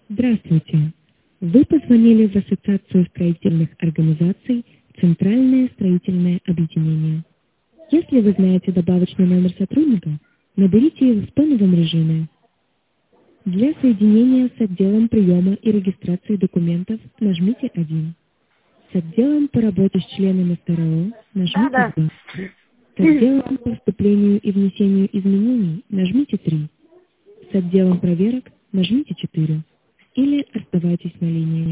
Здравствуйте. Вы позвонили в Ассоциацию строительных организаций «Центральное строительное объединение». Если вы знаете добавочный номер сотрудника, наберите его в тоновом режиме. Для соединения с отделом приема и регистрации документов нажмите 1. С отделом по работе с членами СТРО нажмите 2. С отделом по вступлению и внесению изменений нажмите 3. С отделом проверок нажмите 4. Или оставайтесь на линии.